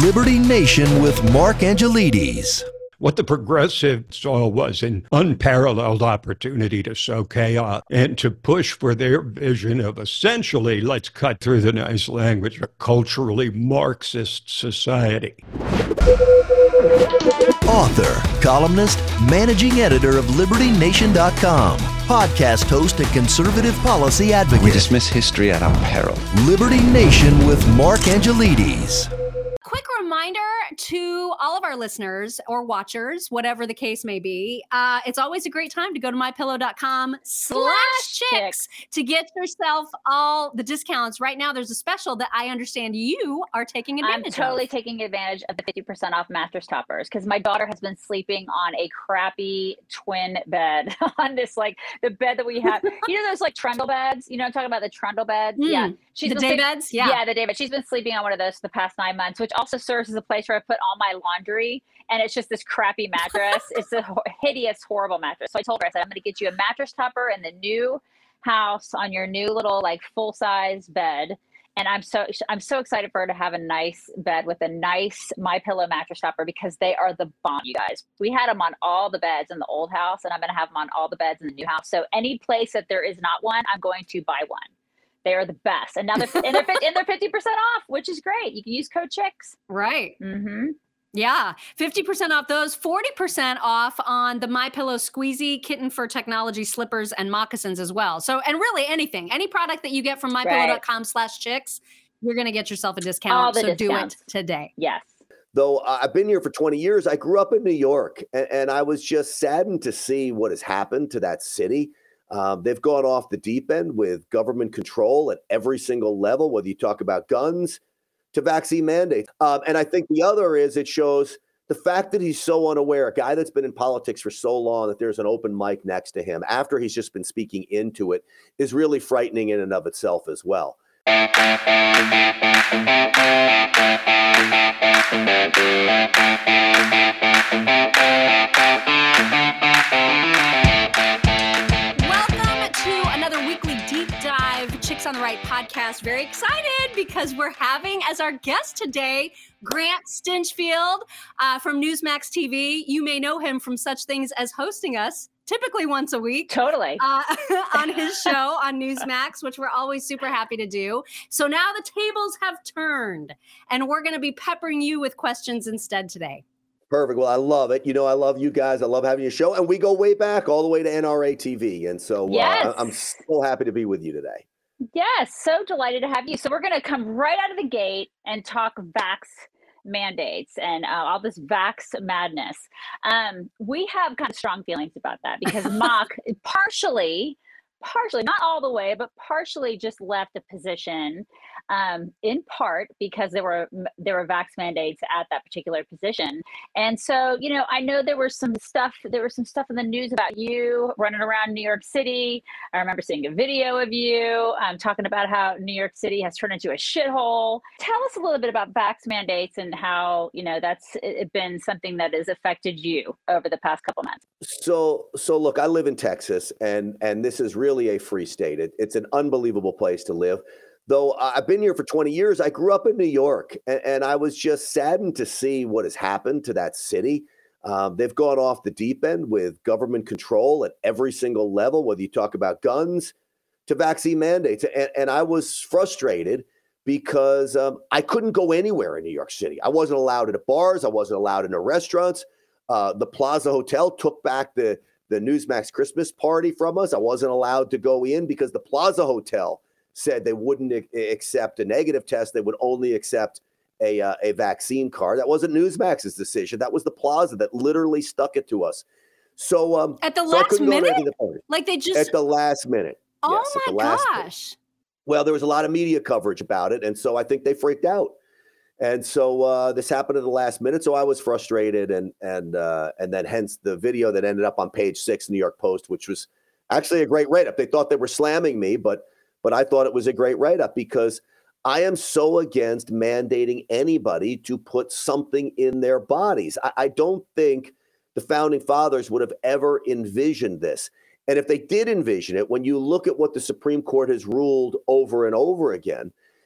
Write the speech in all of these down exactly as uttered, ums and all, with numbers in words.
Liberty Nation with Mark Angelides. What the progressives saw was an unparalleled opportunity to sow chaos and to push for their vision of essentially, let's cut through the nice language, a culturally Marxist society. Author, columnist, managing editor of Liberty Nation dot com, podcast host and conservative policy advocate. We dismiss history at our peril. Liberty Nation with Mark Angelides. Quick reminder to all of our listeners or watchers, whatever the case may be, uh, it's always a great time to go to my pillow dot com slash chicks to get yourself all the discounts. Right now, there's a special that I understand you are taking advantage I'm totally of. taking advantage of the fifty percent off mattress toppers because my daughter has been sleeping on a crappy twin bed on this, like the bed that we have. You know those like trundle beds? You know I'm talking about the trundle beds? Mm, yeah. She's the been day sleep- beds? Yeah. Yeah, the day bed. She's been sleeping on one of those for the past nine months, which also serves as a place where I put all my laundry, and it's just this crappy mattress. It's a ho- hideous, horrible mattress. So I told her, I said, I'm going to get you a mattress topper in the new house on your new little like full size bed. And I'm so I'm so excited for her to have a nice bed with a nice My Pillow mattress topper because they are the bomb, you guys. We had them on all the beds in the old house, and I'm going to have them on all the beds in the new house. So any place that there is not one, I'm going to buy one. They are the best. And now they're, and they're, and they're fifty percent off, which is great. You can use code CHICKS. Right. Mm-hmm. Yeah. fifty percent off those, forty percent off on the My Pillow Squeezy Kitten for Technology slippers and moccasins as well. So, and really anything, any product that you get from my pillow dot com slash chicks, you're going to get yourself a discount. All the so discounts. do it today. Yes. Though uh, I've been here for twenty years, I grew up in New York, and, and I was just saddened to see what has happened to that city. Um, they've gone off the deep end with government control at every single level, whether you talk about guns to vaccine mandates. Um, and I think the other is it shows the fact that he's so unaware, a guy that's been in politics for so long that there's an open mic next to him after he's just been speaking into it is really frightening in and of itself as well. On the Right podcast. Very excited because we're having as our guest today Grant Stinchfield uh, from Newsmax T V. You may know him from such things as hosting us typically once a week. Totally. Uh, on his show on Newsmax, which we're always super happy to do. So now the tables have turned and we're going to be peppering you with questions instead today. Perfect. Well, I love it. You know, I love you guys. I love having your show. And we go way back all the way to N R A T V. And so yes. uh, I'm so happy to be with you today. Yes, so delighted to have you. So we're going to come right out of the gate and talk vax mandates and uh, all this vax madness. Um, we have kind of strong feelings about that because Mock partially, partially, not all the way, but partially just left a position um, in part because there were there were vax mandates at that particular position. And so, you know, I know there was some stuff, there was some stuff in the news about you running around New York City. I remember seeing a video of you um, talking about how New York City has turned into a shithole. Tell us a little bit about vax mandates and how, you know, that's it been something that has affected you over the past couple months. So, so look, I live in Texas, and and this is really a free state. It, it's an unbelievable place to live. Though I've been here for twenty years, I grew up in New York, and, and I was just saddened to see what has happened to that city. Um, they've gone off the deep end with government control at every single level, whether you talk about guns to vaccine mandates. And, and I was frustrated because um, I couldn't go anywhere in New York City. I wasn't allowed at bars. I wasn't allowed in the restaurants. Uh, the Plaza Hotel took back the, the Newsmax Christmas party from us. I wasn't allowed to go in because the Plaza Hotel said they wouldn't accept a negative test. They would only accept a uh, a vaccine card. That wasn't Newsmax's decision. That was the Plaza that literally stuck it to us. So um, at the so last minute, the like they just at the last minute. Oh yes, my at the last gosh! Minute. Well, there was a lot of media coverage about it, and so I think they freaked out. And so uh, this happened at the last minute. So I was frustrated, and and uh, and then hence the video that ended up on page six, New York Post, which was actually a great write-up. They thought they were slamming me, but but I thought it was a great write-up because I am so against mandating anybody to put something in their bodies. I, I don't think the founding fathers would have ever envisioned this. And if they did envision it, when you look at what the Supreme Court has ruled over and over again,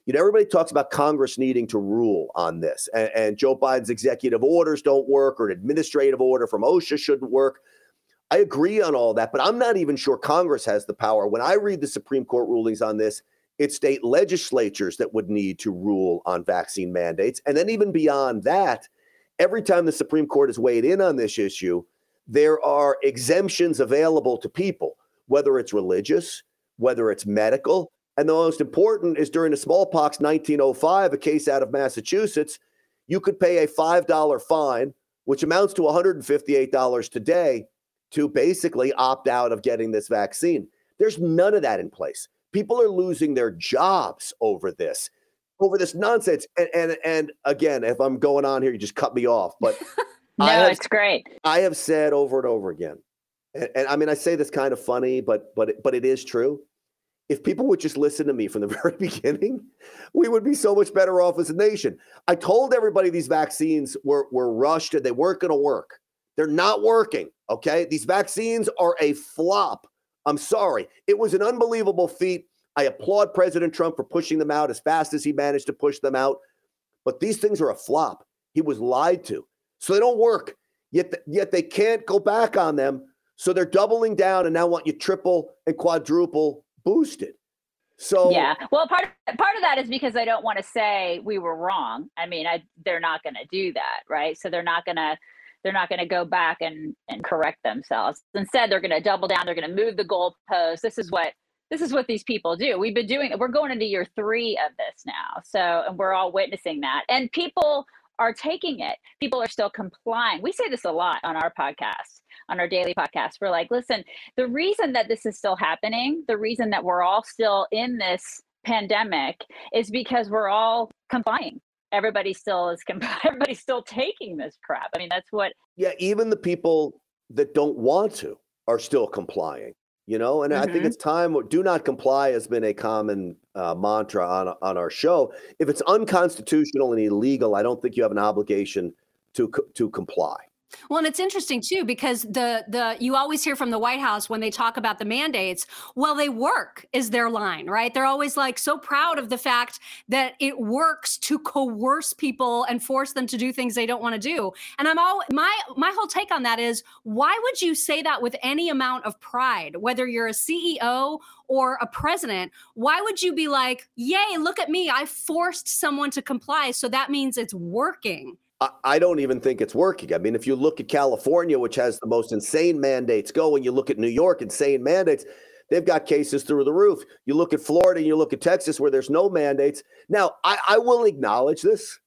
You know, everybody talks about Congress needing to rule on this, and, and Joe Biden's executive orders don't work, or an administrative order from OSHA shouldn't work. I agree on all that, but I'm not even sure Congress has the power. When I read the Supreme Court rulings on this, it's state legislatures that would need to rule on vaccine mandates. And then even beyond that, every time the Supreme Court has weighed in on this issue, there are exemptions available to people, whether it's religious, whether it's medical. And the most important is during the smallpox nineteen oh five, a case out of Massachusetts, you could pay a five dollars fine, which amounts to one hundred fifty-eight dollars today, to basically opt out of getting this vaccine. There's none of that in place. People are losing their jobs over this, over this nonsense. And and, and again, if I'm going on here, you just cut me off. But no, have, it's great. I have said over and over again, and, and I mean, I say this kind of funny, but but it, but it is true. If people would just listen to me from the very beginning, we would be so much better off as a nation. I told everybody these vaccines were, were rushed and they weren't going to work. They're not working, okay? These vaccines are a flop. I'm sorry. It was an unbelievable feat. I applaud President Trump for pushing them out as fast as he managed to push them out. But these things are a flop. He was lied to. So they don't work. Yet, th- yet they can't go back on them. So they're doubling down and now want you triple and quadruple boosted. So yeah, well, part of, part of that is because I don't want to say we were wrong. I mean, I they're not going to do that, right? So they're not going to they're not going to go back and and correct themselves. Instead, they're going to double down. They're going to move the goalposts. This is what this is what these people do. We've been doing. We're going into year three of this now. So, and we're all witnessing that. And people are taking it. People are still complying. We say this a lot on our podcast, on our daily podcast. We're like, listen, the reason that this is still happening, the reason that we're all still in this pandemic is because we're all complying. Everybody still is, comp- everybody's still taking this crap. I mean, that's what. Yeah, even the people that don't want to are still complying, you know, and mm-hmm. I think it's time. Do not comply has been a common uh, mantra on, on our show. If it's unconstitutional and illegal, I don't think you have an obligation to to comply. Well, and it's interesting too, because the the you always hear from the White House when they talk about the mandates, well, they work is their line, right? They're always like so proud of the fact that it works to coerce people and force them to do things they don't want to do. And I'm all my my whole take on that is, why would you say that with any amount of pride, whether you're a C E O or a president? Why would you be like, yay, look at me, I forced someone to comply, so that means it's working? I don't even think it's working. I mean, if you look at California, which has the most insane mandates going, you look at New York, insane mandates, they've got cases through the roof. You look at Florida and you look at Texas where there's no mandates. Now, I, I will acknowledge this.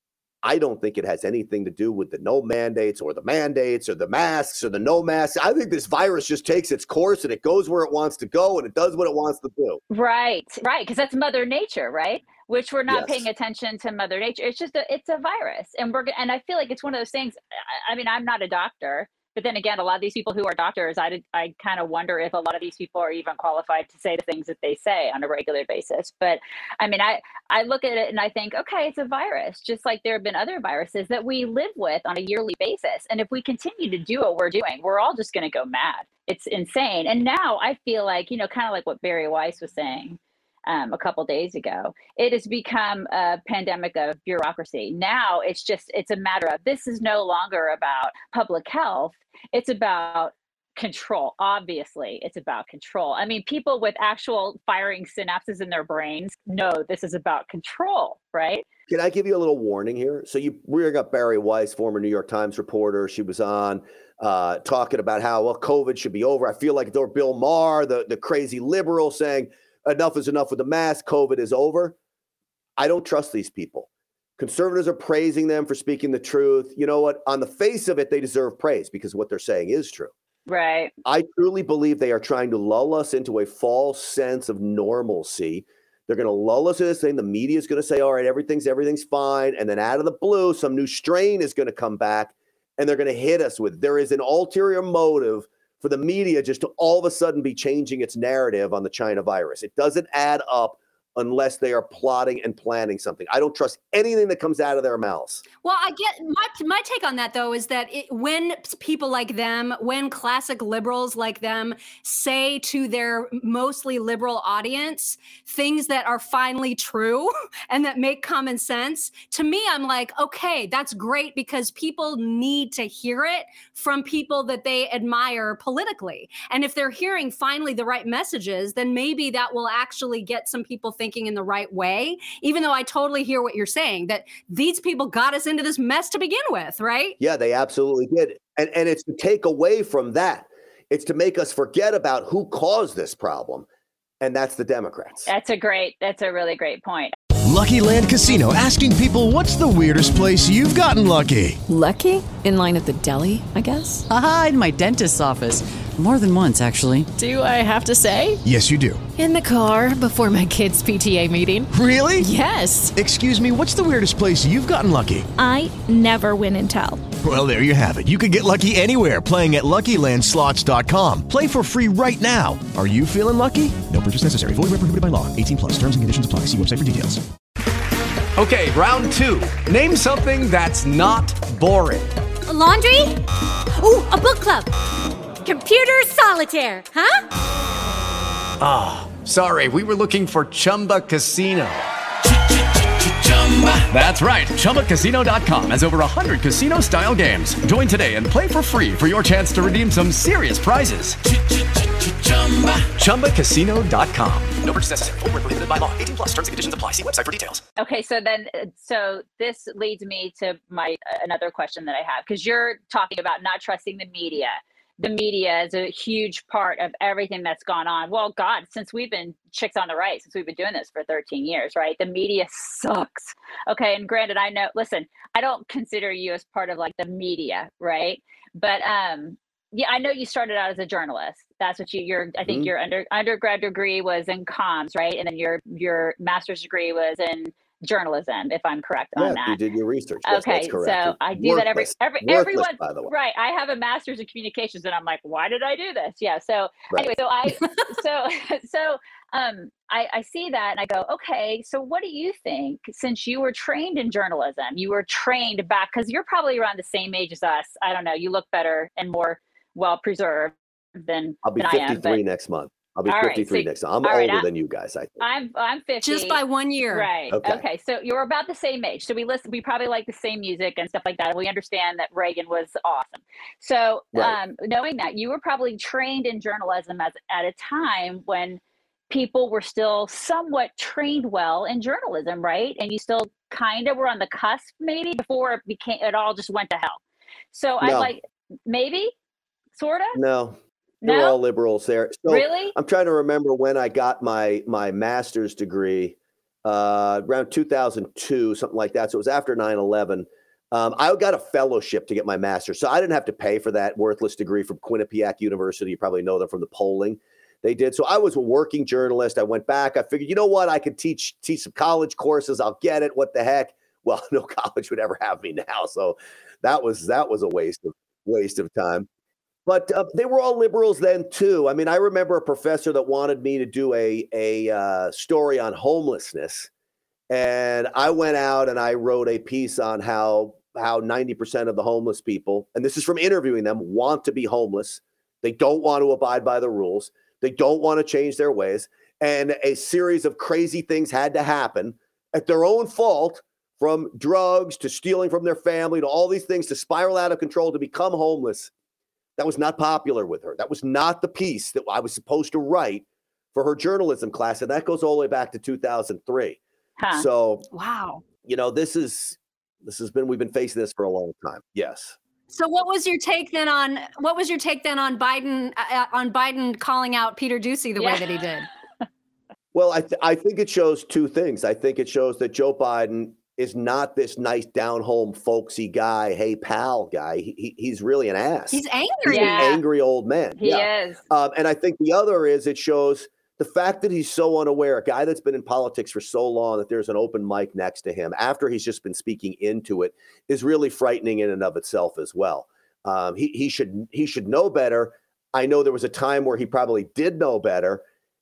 I don't think it has anything to do with the no mandates or the mandates or the masks or the no masks. I think this virus just takes its course and it goes where it wants to go and it does what it wants to do. Right, right. Because that's Mother Nature, right? Which we're not Yes. paying attention to Mother Nature. It's just a, it's a virus. And we're, and I feel like it's one of those things. I, I mean, I'm not a doctor, but then again, a lot of these people who are doctors, I, I kind of wonder if a lot of these people are even qualified to say the things that they say on a regular basis. But I mean, I, I look at it and I think, okay, it's a virus, just like there have been other viruses that we live with on a yearly basis. And if we continue to do what we're doing, we're all just going to go mad. It's insane. And now I feel like, you know, kind of like what Barry Weiss was saying um, a couple days ago, it has become a pandemic of bureaucracy. Now it's just, it's a matter of, this is no longer about public health. It's about control. Obviously, it's about control. I mean, people with actual firing synapses in their brains know this is about control, right? Can I give you a little warning here? So you bring up Barry Weiss, former New York Times reporter. She was on uh, talking about how, well, COVID should be over. I feel like they're Bill Maher, the, the crazy liberal, saying enough is enough with the mask. COVID is over. I don't trust these people. Conservatives are praising them for speaking the truth. You know what? On the face of it, they deserve praise because what they're saying is true. Right. I truly believe they are trying to lull us into a false sense of normalcy. They're going to lull us into this thing. The media is going to say, all right, everything's everything's fine. And then out of the blue, some new strain is going to come back and they're going to hit us with, there is an ulterior motive for the media just to all of a sudden be changing its narrative on the China virus. It doesn't add up. unless they are plotting and planning something. I don't trust anything that comes out of their mouths. Well, I get my my take on that, though, is that it, when people like them, when classic liberals like them say to their mostly liberal audience things that are finally true and that make common sense, to me, I'm like, okay, that's great because people need to hear it from people that they admire politically. And if they're hearing finally the right messages, then maybe that will actually get some people thinking in the right way, even though I totally hear what you're saying, that these people got us into this mess to begin with, right? Yeah, they absolutely did. And, and it's to take away from that. It's to make us forget about who caused this problem. And that's the Democrats. That's a great, that's a really great point. Lucky Land Casino, asking people, what's the weirdest place you've gotten lucky? Lucky? In line at the deli, I guess? Aha, in my dentist's office. More than once, actually. Do I have to say? Yes, you do. In the car before my kids' P T A meeting. Really? Yes. Excuse me, what's the weirdest place you've gotten lucky? I never win and tell. Well, there you have it. You can get lucky anywhere, playing at Lucky Land Slots dot com. Play for free right now. Are you feeling lucky? No purchase necessary. Void where prohibited by law. eighteen plus. Terms and conditions apply. See website for details. Okay, round two. Name something that's not boring. A laundry? Ooh, a book club. Computer solitaire, huh? Ah, oh, sorry. We were looking for Chumba Casino. That's right. Chumba Casino dot com has over one hundred casino-style games. Join today and play for free for your chance to redeem some serious prizes. Chumba Casino dot com. No purchase necessary. Void where prohibited by law. eighteen plus. Terms and conditions apply. See website for details. Okay, so then, so this leads me to my another question that I have, because you're talking about not trusting the media. The media is a huge part of everything that's gone on. Well, God, since we've been Chicks on the Right, since we've been doing this for thirteen years, right? The media sucks. Okay, and granted, I know, listen, I don't consider you as part of like the media, right? But um, yeah, I know you started out as a journalist. That's what you, your, I think mm-hmm. your under, undergrad degree was in comms, right? And then your your master's degree was in journalism, if I'm correct yeah, on that. You did your research. Yes, okay, that's correct. So I do Worthless. that every, every Worthless, everyone, by the way. Right. I have a master's in communications and I'm like, why did I do this? Yeah. So right. anyway, so I, so, so um, I, I see that and I go, okay, so what do you think, since you were trained in journalism, you were trained back, because you're probably around the same age as us. I don't know. You look better and more well-preserved than, I'll be than fifty-three I am, but, next month. I'll be all fifty-three right, so, next month. I'm all older right, than you guys, I think. I'm I'm fifty. Just by one year. Right. Okay. okay. So you're about the same age. So we listen, we probably like the same music and stuff like that. We understand that Reagan was awesome. So Right. um, knowing that, you were probably trained in journalism as, at a time when people were still somewhat trained well in journalism, right? And you still kind of were on the cusp, maybe, before it became, it all just went to hell. So I No. like, maybe, sort of? No. They're No? all liberals there. So Really? I'm trying to remember when I got my my master's degree, uh, around two thousand two, something like that. So it was after nine eleven. Um, I got a fellowship to get my master's. So I didn't have to pay for that worthless degree from Quinnipiac University. You probably know them from the polling they did. So I was a working journalist. I went back. I figured, you know what? I could teach teach some college courses. I'll get it. What the heck? Well, no college would ever have me now. So that was that was a waste of waste of time. But uh, they were all liberals then, too. I mean, I remember a professor that wanted me to do a, a uh, story on homelessness. And I went out and I wrote a piece on how how ninety percent of the homeless people, and this is from interviewing them, want to be homeless. They don't want to abide by the rules. They don't want to change their ways. And a series of crazy things had to happen at their own fault, from drugs to stealing from their family to all these things, to spiral out of control, to become homeless. That was not popular with her. That was not the piece that I was supposed to write for her journalism class. And that goes all the way back to two thousand three. Huh. So, Wow. you know, this is, this has been, we've been facing this for a long time. Yes. So what was your take then on, what was your take then on Biden, uh, on Biden calling out Peter Doocy the Yeah. way that he did? Well, I, th- I think it shows two things. I think it shows that Joe Biden is not this nice down-home folksy guy, hey pal guy. He, he, he's really an ass. He's angry. He's Yeah. an angry old man. He Yeah. is. Um, and I think the other is it shows the fact that he's so unaware, a guy that's been in politics for so long, that there's an open mic next to him after he's just been speaking into it, is really frightening in and of itself as well. Um, he, he should he should know better. I know there was a time where he probably did know better.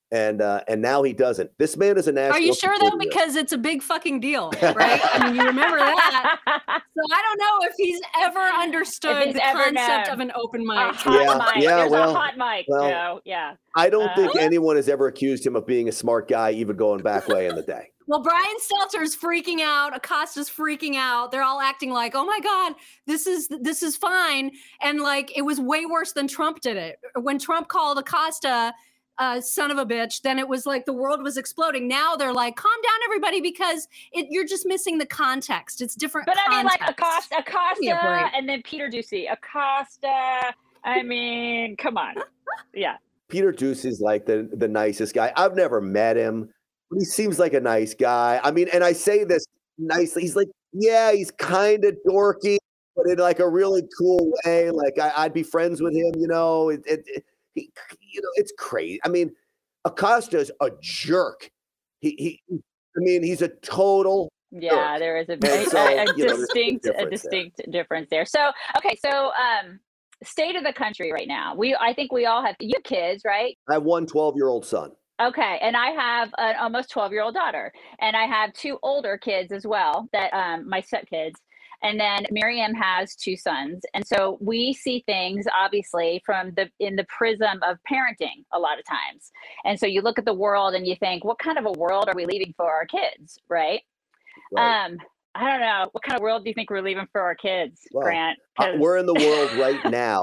And uh, and now he doesn't. This man is a national. Are you sure though? Because it's a big fucking deal, right? I mean, you remember that. So I don't know if he's ever understood he's the ever concept known. of an open mic. A hot Yeah, mic. yeah, There's well, a hot mic. well, so, yeah. I don't Uh, think anyone has ever accused him of being a smart guy, even going back way in the day. Well, Brian Stelter's freaking out. Acosta's freaking out. They're all acting like, "Oh my God, this is this is fine," and like it was way worse than Trump did it. When Trump called Acosta Uh, son of a bitch, then it was like the world was exploding. Now they're like, calm down, everybody, because it, you're just missing the context. It's different. But I mean, like context. Acosta, Acosta, and then Peter Ducey. Acosta. I mean, come on. Yeah. Peter Ducey's like the, the nicest guy. I've never met him, but he seems like a nice guy. I mean, and I say this nicely. He's like, yeah, he's kind of dorky, but in like a really cool way. Like I, I'd be friends with him, you know. It, it, it, he, you know, it's crazy. I mean, Acosta's a jerk. He, he, I mean, he's a total. Yeah, there is a, And a, so, a, a you know, there's a distinct, a difference distinct difference there. So, okay, so um, state of the country right now. We, I think we all have. You have kids, right? I have one twelve-year-old son. Okay, and I have an almost twelve-year-old daughter, and I have two older kids as well. That um, my stepkids. And then Miriam has two sons. And so we see things obviously from the in the prism of parenting a lot of times. And so you look at the world and you think, what kind of a world are we leaving for our kids? Right. Right. Um, I don't know. What kind of world do you think we're leaving for our kids, Well, Grant? Uh, 'Cause- we're in the world right now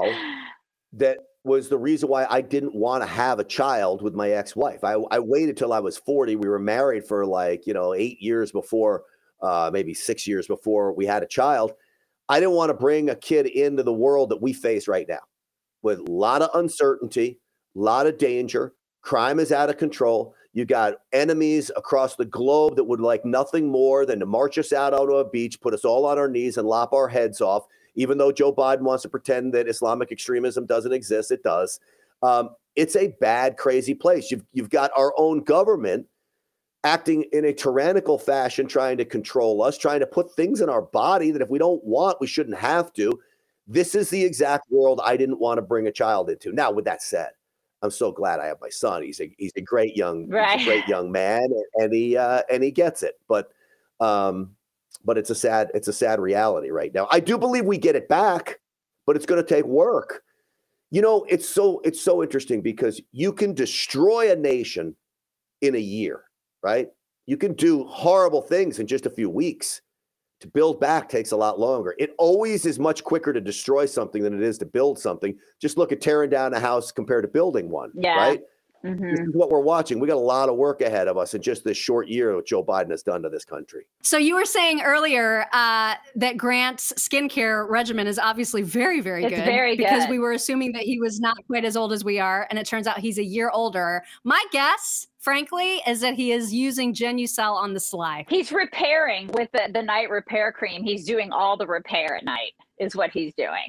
that was the reason why I didn't want to have a child with my ex-wife. I, I waited till I was forty. We were married for like, you know, eight years before Uh, maybe six years before we had a child. I didn't want to bring a kid into the world that we face right now with a lot of uncertainty, a lot of danger. Crime is out of control. You got enemies across the globe that would like nothing more than to march us out onto a beach, put us all on our knees and lop our heads off. Even though Joe Biden wants to pretend that Islamic extremism doesn't exist, it does. Um, it's a bad, crazy place. You've, you've got our own government acting in a tyrannical fashion, trying to control us, trying to put things in our body that if we don't want, we shouldn't have to. This is the exact world I didn't want to bring a child into. Now, with that said, I'm so glad I have my son. He's a he's a great young Right. he's a great young man, and he uh, and he gets it. But um, but it's a sad it's a sad reality right now. I do believe we get it back, but it's going to take work. You know, it's so it's so interesting because you can destroy a nation in a year. Right? You can do horrible things in just a few weeks. To build back takes a lot longer. It always is much quicker to destroy something than it is to build something. Just look at tearing down a house compared to building one. Yeah. Right? Mhm. This is what we're watching. We got a lot of work ahead of us in just this short year what Joe Biden has done to this country. So you were saying earlier uh, that Grant's skincare regimen is obviously very, very It's good. very because good. we were assuming that he was not quite as old as we are, and it turns out he's a year older. My guess, frankly, is that he is using Genucel on the sly. He's repairing with the, the night repair cream. He's doing all the repair at night is what he's doing.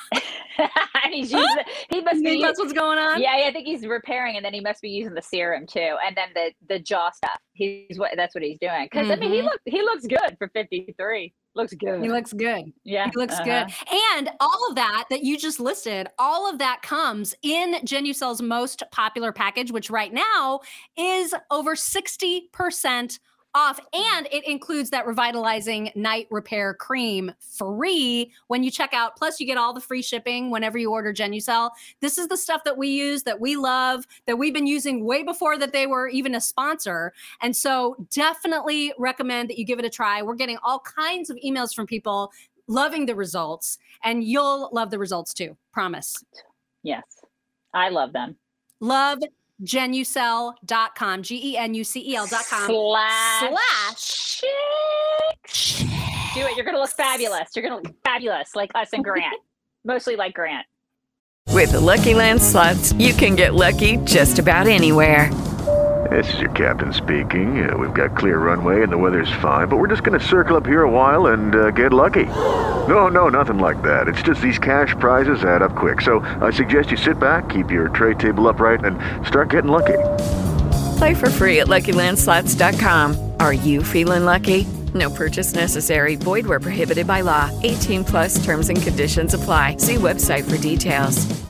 And he's using, he must You be think that's what's going on? Yeah, I think he's repairing, and then he must be using the serum too, and then the the jaw stuff. He's what that's what he's doing. Because I mean, he Mhm. look he looks good for fifty-three. Looks good. He looks good. Yeah, He looks uh-huh. good. And all of that that you just listed, all of that comes in Genucel's most popular package, which right now is over sixty percent off. And it includes that revitalizing night repair cream free when you check out. Plus, you get all the free shipping whenever you order Genucel. This is the stuff that we use, that we love, that we've been using way before that they were even a sponsor. And so definitely recommend that you give it a try. We're getting all kinds of emails from people loving the results, and you'll love the results too. Promise. Yes, I love them. Love Genucel dot com, G E N U C E L dot com Slash slash chicks. Do it. You're going to look fabulous. You're going to look fabulous like us and Grant. Mostly like Grant. With the Lucky Land Slots, you can get lucky just about anywhere. This is your captain speaking. Uh, we've got clear runway and the weather's fine, but we're just going to circle up here a while and uh, get lucky. No, no, nothing like that. It's just these cash prizes add up quick. So I suggest you sit back, keep your tray table upright, and start getting lucky. Play for free at Lucky Land Slots dot com. Are you feeling lucky? No purchase necessary. Void where prohibited by law. eighteen plus terms and conditions apply. See website for details.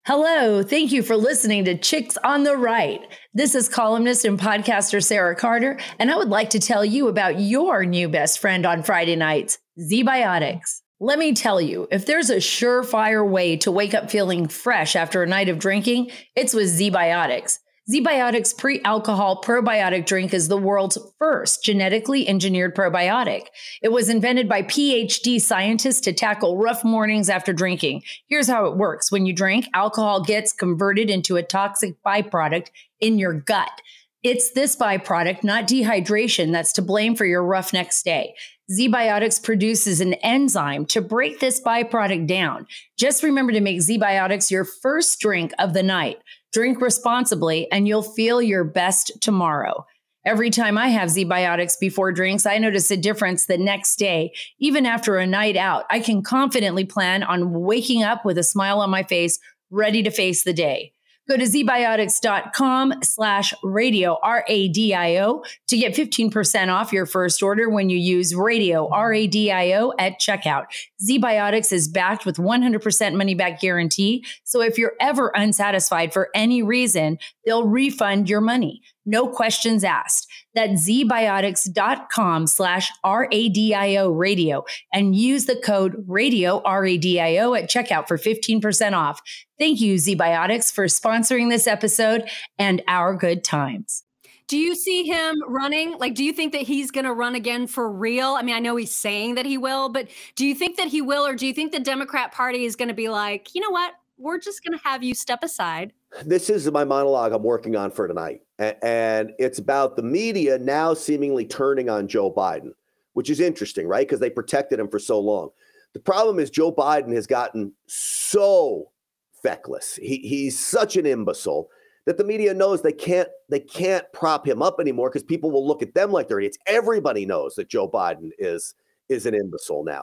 Hello, thank you for listening to Chicks on the Right. This is columnist and podcaster Sarah Carter, and I would like to tell you about your new best friend on Friday nights, ZBiotics. Let me tell you, if there's a surefire way to wake up feeling fresh after a night of drinking, it's with ZBiotics. ZBiotics pre-alcohol probiotic drink is the world's first genetically engineered probiotic. It was invented by P H D scientists to tackle rough mornings after drinking. Here's how it works. When you drink, alcohol gets converted into a toxic byproduct in your gut. It's this byproduct, not dehydration, that's to blame for your rough next day. ZBiotics produces an enzyme to break this byproduct down. Just remember to make ZBiotics your first drink of the night. Drink responsibly, and you'll feel your best tomorrow. Every time I have ZBiotics before drinks, I notice a difference the next day. Even after a night out, I can confidently plan on waking up with a smile on my face, ready to face the day. Go to zbiotics.com slash radio, R A D I O, to get fifteen percent off your first order when you use radio, R A D I O, at checkout. ZBiotics is backed with one hundred percent money-back guarantee, so if you're ever unsatisfied for any reason, they'll refund your money. No questions asked. That's zbiotics.com slash R A D I O radio and use the code radio, R A D I O, at checkout for fifteen percent off. Thank you, ZBiotics, for sponsoring this episode and our good times. Do you see him running? Like, do you think that he's going to run again for real? I mean, I know he's saying that he will, but do you think that he will, or do you think the Democrat Party is going to be like, you know what? We're just going to have you step aside. This is my monologue I'm working on for tonight. And it's about the media now seemingly turning on Joe Biden, which is interesting, right? Because they protected him for so long. The problem is Joe Biden has gotten so feckless. He, he's such an imbecile that the media knows they can't they can't prop him up anymore because people will look at them like they're idiots. Everybody knows that Joe Biden is, is an imbecile now.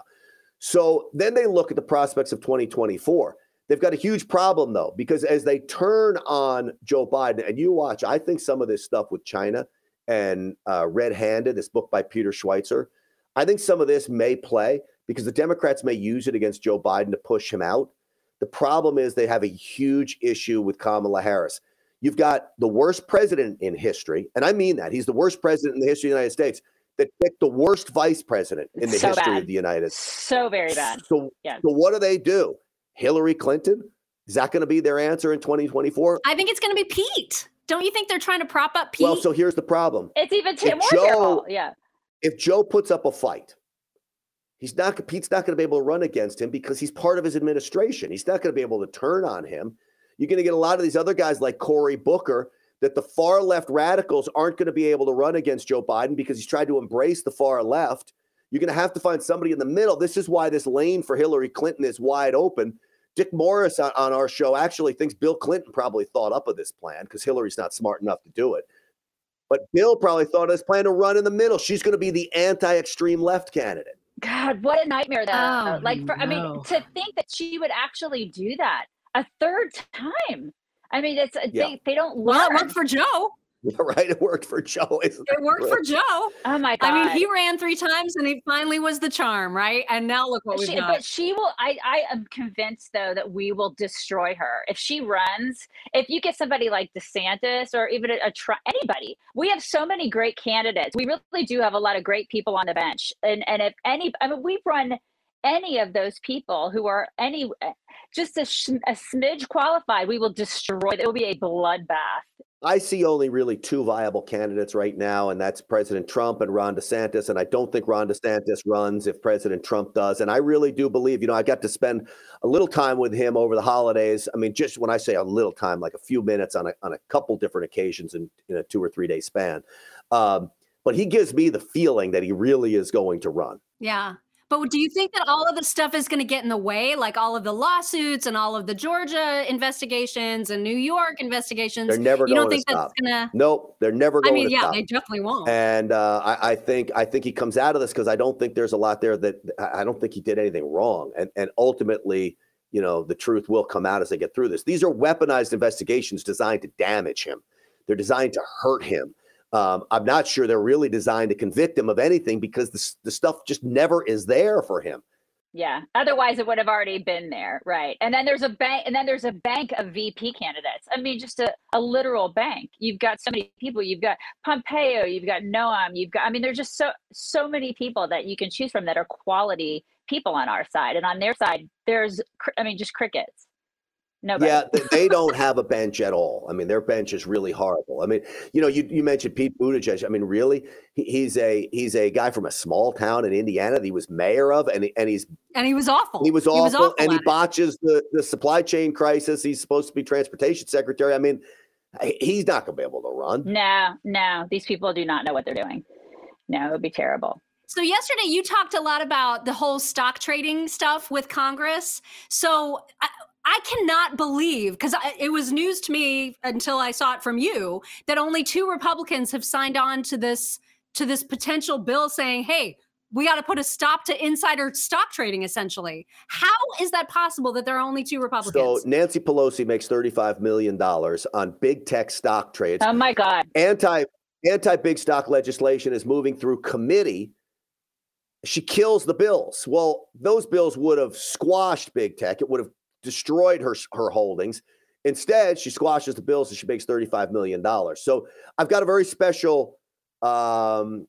So then they look at the prospects of twenty twenty-four. They've got a huge problem, though, because as they turn on Joe Biden, and you watch, I think some of this stuff with China and uh, Red Handed, this book by Peter Schweitzer, I think some of this may play because the Democrats may use it against Joe Biden to push him out. The problem is they have a huge issue with Kamala Harris. You've got the worst president in history, and I mean that. He's the worst president in the history of the United States that picked the worst vice president in the so history bad. of the United States. So very bad. So, yeah. so what do they do? Hillary Clinton? Is that going to be their answer in twenty twenty-four? I think it's going to be Pete. Don't you think they're trying to prop up Pete? Well, so here's the problem. It's even t- If more Joe- terrible. Yeah. If Joe puts up a fight, he's not. Pete's not going to be able to run against him because he's part of his administration. He's not going to be able to turn on him. You're going to get a lot of these other guys like Cory Booker that the far left radicals aren't going to be able to run against Joe Biden because he's tried to embrace the far left. You're going to have to find somebody in the middle. This is why this lane for Hillary Clinton is wide open. Dick Morris on, on our show actually thinks Bill Clinton probably thought up of this plan because Hillary's not smart enough to do it. But Bill probably thought of this plan to run in the middle. She's going to be the anti-extreme left candidate. God, what a nightmare, though. Oh, like, for, I mean, no. to think that she would actually do that a third time. I mean, it's Yeah. they, they don't learn. Well, it worked for Joe. Yeah, right. It worked for Joe. Isn't It worked for great? Joe. Oh my God. I mean, he ran three times and he finally was the charm, right? And now look what we've She, got. but she will. I, I am convinced, though, that we will destroy her if she runs. If you get somebody like DeSantis or even a, a Trump, anybody, we have so many great candidates. We really do have a lot of great people on the bench. And and if any, I mean, we run any of those people who are any just a, sh- a smidge qualified, we will destroy. It will be a bloodbath. I see only really two viable candidates right now, and that's President Trump and Ron DeSantis. And I don't think Ron DeSantis runs if President Trump does. And I really do believe, you know, I got to spend a little time with him over the holidays. I mean, just when I say a little time, like a few minutes on a, on a couple different occasions in, in a two or three day span. Um, but he gives me the feeling that he really is going to run. Yeah. But do you think that all of the stuff is going to get in the way, like all of the lawsuits and all of the Georgia investigations and New York investigations? They're never you going don't think to that's stop. going to? Nope, they're never I going mean, to yeah, stop. they definitely won't. And uh, I, I think I think he comes out of this because I don't think there's a lot there that I don't think he did anything wrong. And and ultimately, you know, the truth will come out as they get through this. These are weaponized investigations designed to damage him. They're designed to hurt him. Um, I'm not sure they're really designed to convict him of anything because the, the stuff just never is there for him. Yeah. Otherwise, it would have already been there, right? And then there's a bank, and then there's a bank of V P candidates. I mean, just a, a literal bank. You've got so many people. You've got Pompeo. You've got Noam. You've got. I mean, there's just so so many people that you can choose from that are quality people on our side, and on their side, there's. I mean, just crickets. Nobody. Yeah, they, they don't have a bench at all. I mean, their bench is really horrible. I mean, you know, you, you mentioned Pete Buttigieg. I mean, really, he, he's a he's a guy from a small town in Indiana that he was mayor of, and and he's and he was awful. He was awful, he was awful and he it. botches the the supply chain crisis. He's supposed to be transportation secretary. I mean, he's not going to be able to run. No, no, these people do not know what they're doing. No, it would be terrible. So yesterday you talked a lot about the whole stock trading stuff with Congress. So I, I cannot believe, because it was news to me until I saw it from you, that only two Republicans have signed on to this to this potential bill saying, hey, we got to put a stop to insider stock trading, essentially. How is that possible that there are only two Republicans? So Nancy Pelosi makes thirty-five million dollars on big tech stock trades. Oh, my God. Anti, anti-big stock legislation is moving through committee. She kills the bills. Well, those bills would have squashed big tech. It would have destroyed her her holdings. Instead, she squashes the bills and she makes thirty-five million dollars. So I've got a very special um,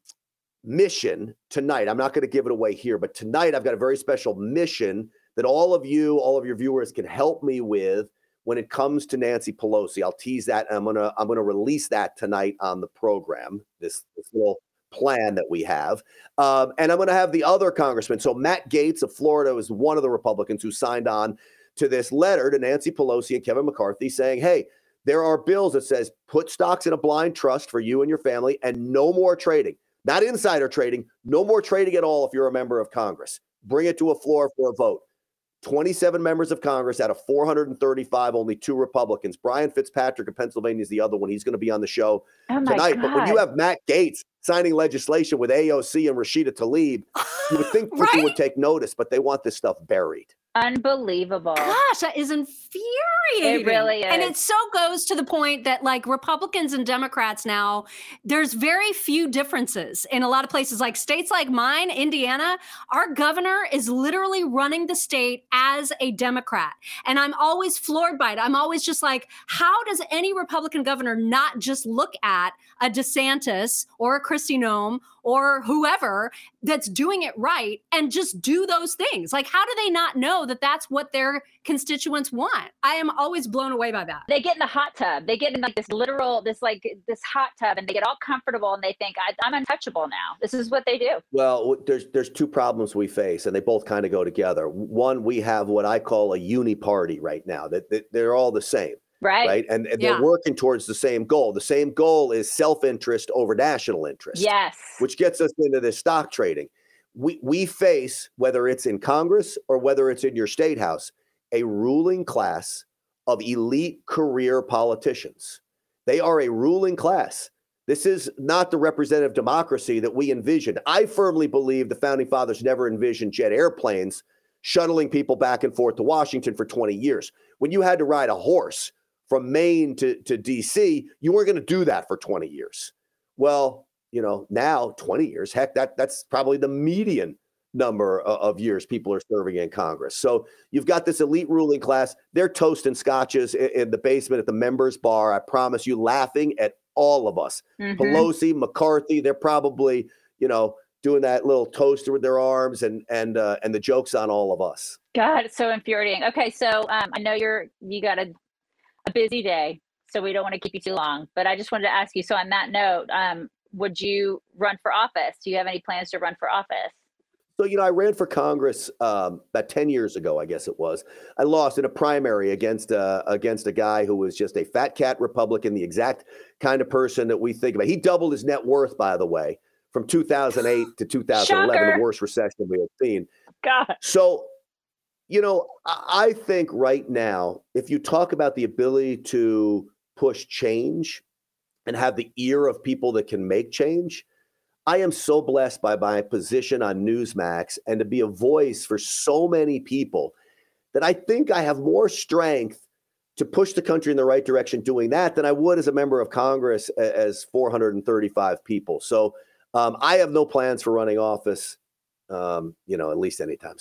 mission tonight. I'm not going to give it away here, but tonight I've got a very special mission that all of you, all of your viewers can help me with when it comes to Nancy Pelosi. I'll tease that, and I'm going to I'm going to release that tonight on the program, this, this little plan that we have. Um, and I'm going to have the other congressman. So Matt Gaetz of Florida is one of the Republicans who signed on to this letter to Nancy Pelosi and Kevin McCarthy saying, hey, there are bills that says put stocks in a blind trust for you and your family and no more trading, not insider trading, no more trading at all if you're a member of Congress. Bring it to a floor for a vote. twenty-seven members of Congress out of four hundred thirty-five, only two Republicans. Brian Fitzpatrick of Pennsylvania is the other one. He's going to be on the show oh tonight. God. But when you have Matt Gaetz signing legislation with A O C and Rashida Tlaib, you would think people Right? would take notice, but they want this stuff buried. Unbelievable. Gosh, that is infuriating. It really is. And it so goes to the point that, like, Republicans and Democrats now, there's very few differences in a lot of places. Like states like mine, Indiana, our governor is literally running the state as a Democrat. And I'm always floored by it. I'm always just like, how does any Republican governor not just look at a DeSantis or a Kristi Noem or whoever that's doing it right and just do those things? Like, how do they not know that that's what their constituents want? I am always blown away by that. They get in the hot tub. They get in like this literal, this like this hot tub, and they get all comfortable and they think, I, I'm untouchable now. This is what they do. Well, there's there's two problems we face, and they both kind of go together. One, we have what I call a uni party right now, that, that they're all the same. Right. Right. And, and Yeah. they're working towards the same goal. The same goal is self-interest over national interest. Yes. Which gets us into this stock trading. We we face, whether it's in Congress or whether it's in your state house, a ruling class of elite career politicians. They are a ruling class. This is not the representative democracy that we envisioned. I firmly believe the founding fathers never envisioned jet airplanes shuttling people back and forth to Washington for twenty years. When you had to ride a horse from Maine to, to D C, you weren't going to do that for twenty years. Well, you know, now twenty years, heck, that that's probably the median number of, of years people are serving in Congress. So you've got this elite ruling class. They're toasting scotches in, in the basement at the members bar. I promise you, laughing at all of us. Mhm. Pelosi, McCarthy, they're probably, you know, doing that little toaster with their arms and and uh, and the joke's on all of us. God, it's so infuriating. Okay, so um, I know you're you got a, a busy day, so we don't want to keep you too long. But I just wanted to ask you. So on that note, um, would you run for office? Do you have any plans to run for office? So, you know, I ran for Congress um, about ten years ago, I guess it was. I lost in a primary against uh, against a guy who was just a fat cat Republican, the exact kind of person that we think about. He doubled his net worth, by the way, from two thousand eight to two thousand eleven, Shocker. the worst recession we have seen. God. So, you know, I I think right now, if you talk about the ability to push change and have the ear of people that can make change, I am so blessed by my position on Newsmax and to be a voice for so many people that I think I have more strength to push the country in the right direction doing that than I would as a member of Congress a- as four hundred thirty-five people. So um, I have no plans for running office, um, you know, at least anytime soon.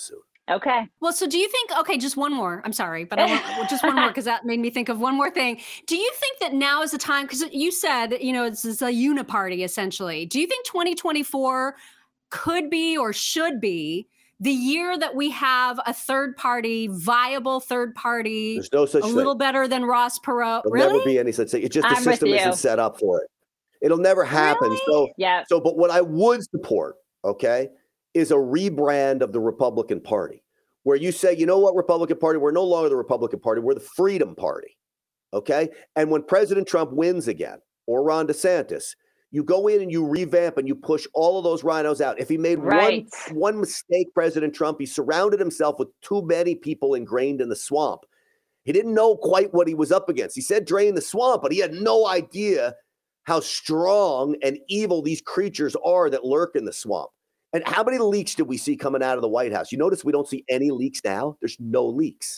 Okay. Well, so do you think, okay, just one more. I'm sorry, but I want, just one more because that made me think of one more thing. Do you think that now is the time, because you said, you know, it's, it's a uniparty essentially. Do you think twenty twenty-four could be or should be the year that we have a third party, viable third party, There's no such a thing. little better than Ross Perot? There'll Really? never be any such thing. It's just the I'm with system you. isn't set up for it. It'll never happen. Really? So, Yeah. so, but what I would support, okay, is a rebrand of the Republican Party, where you say, you know what, Republican Party, we're no longer the Republican Party, we're the Freedom Party, okay? And when President Trump wins again, or Ron DeSantis, you go in and you revamp and you push all of those rhinos out. If he made Right. one, one mistake, President Trump, he surrounded himself with too many people ingrained in the swamp. He didn't know quite what he was up against. He said drain the swamp, but he had no idea how strong and evil these creatures are that lurk in the swamp. And how many leaks did we see coming out of the White House? You notice we don't see any leaks now. There's no leaks.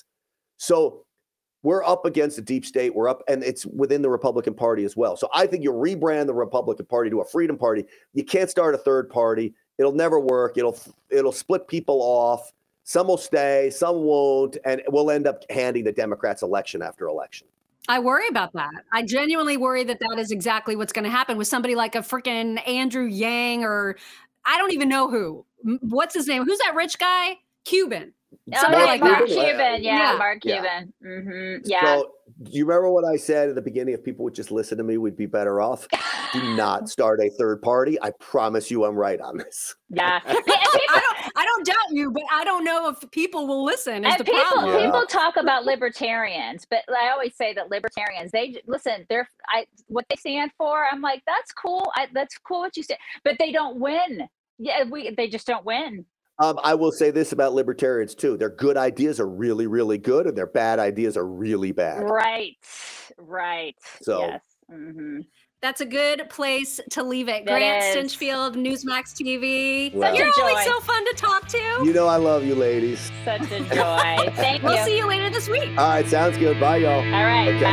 So we're up against the deep state. We're up, and it's within the Republican Party as well. So I think you rebrand the Republican Party to a Freedom Party. You can't start a third party. It'll never work. It'll it'll split people off. Some will stay, some won't, and we'll end up handing the Democrats election after election. I worry about that. I genuinely worry that that is exactly what's going to happen with somebody like a freaking Andrew Yang, or I don't even know who. M- What's his name? Who's that rich guy? Cuban. Oh, Somebody yeah, like Mark that. Cuban. Yeah, Yeah. Mark Yeah. Cuban. Mm-hmm. Yeah. So do you remember what I said at the beginning? If people would just listen to me, we'd be better off. Do not start a third party. I promise you I'm right on this. yeah. I don't, I don't doubt you, but I don't know if people will listen. Is And the people problem? Yeah. people talk about libertarians, but I always say that libertarians, they listen, they're I what they stand for, I'm like, that's cool. I, that's cool what you say, but they don't win. Yeah, we they just don't win. Um, I will say this about libertarians too. Their good ideas are really, really good, and their bad ideas are really bad. Right. Right. So- yes. hmm That's a good place to leave it. That Grant is. Stinchfield, Newsmax T V. Wow. You're Such a always joy. so fun to talk to. You know I love you, ladies. Such a joy. Thank We'll you. see you later this week. All right, sounds good. Bye, y'all. All right. Okay.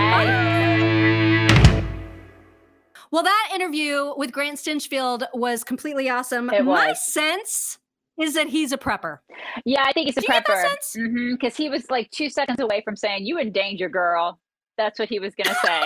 Bye. Well, that interview with Grant Stinchfield was completely awesome. It My was. sense is that he's a prepper. Yeah, I think he's a Do you get prepper. that sense? Because he was like two seconds away from saying, "You in danger, girl." That's what he was going to say.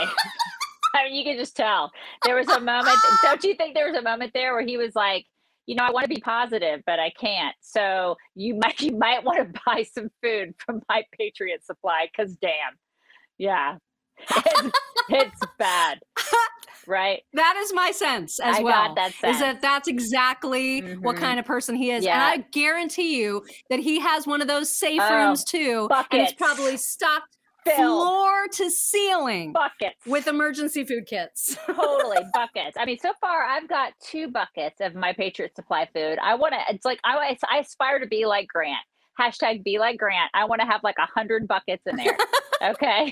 I mean, you can just tell. There was a moment. Don't you think there was a moment there where he was like, "You know, I want to be positive, but I can't. So you might you might want to buy some food from My Patriot Supply, because damn, yeah, it's, it's bad." Right. That is my sense as I well. got that Is sense. that that's exactly what Mhm. kind of person he is. Yeah. And I guarantee you that he has one of those safe Oh, rooms too. And buckets. it's probably stocked Filled. floor to ceiling Buckets. with emergency food kits. Totally buckets. I mean, so far I've got two buckets of My Patriot Supply food. I want to. It's like I, I aspire to be like Grant. Hashtag be like Grant. I want to have like a hundred buckets in there. Okay.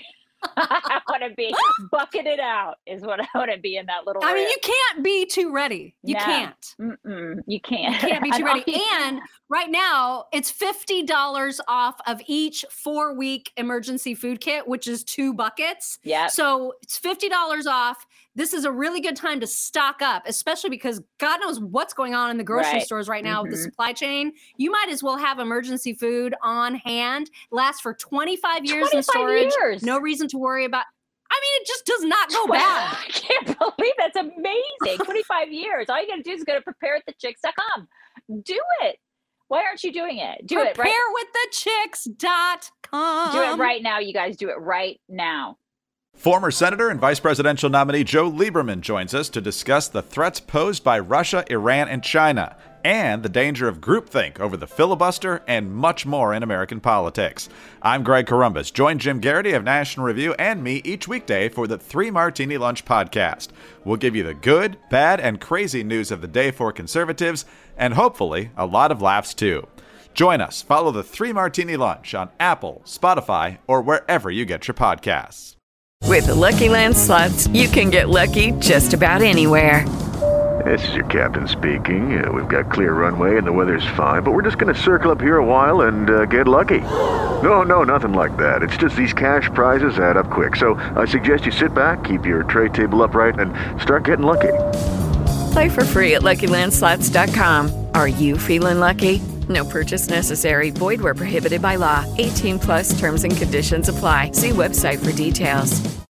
I want to be bucketed out. Is what I want to be in that little. I mean, room. you can't be too ready. You No. can't. Mm-mm, you can't. You can't be And too all ready. you- And right now, it's fifty dollars off of each four week emergency food kit, which is two buckets. Yep. So it's fifty dollars off. This is a really good time to stock up, especially because God knows what's going on in the grocery Right. stores right now with the Mhm. supply chain. You might as well have emergency food on hand. Lasts for twenty-five years in twenty-five storage. years. No reason to worry about. I mean, it just does not go Well, bad. I can't believe that's amazing. twenty-five years. All you got to do is go to prepare with the chicks dot com. Do it. Why aren't you doing it? Do it Prepare right. with the chicks dot com. Do it right now, you guys. Do it right now. Former Senator and Vice Presidential nominee Joe Lieberman joins us to discuss the threats posed by Russia, Iran, and China, and the danger of groupthink over the filibuster and much more in American politics. I'm Greg Corombos. Join Jim Garrity of National Review and me each weekday for the Three Martini Lunch podcast. We'll give you the good, bad, and crazy news of the day for conservatives, and hopefully a lot of laughs too. Join us. Follow the Three Martini Lunch on Apple, Spotify, or wherever you get your podcasts. With the Lucky Land Slots, you can get lucky just about anywhere. This is your captain speaking. Uh, we've got clear runway and the weather's fine, but we're just going to circle up here a while and uh, get lucky. No, no, nothing like that. It's just these cash prizes add up quick. So I suggest you sit back, keep your tray table upright, and start getting lucky. Play for free at Lucky Land Slots dot com. Are you feeling lucky? No purchase necessary. Void where prohibited by law. eighteen plus terms and conditions apply. See website for details.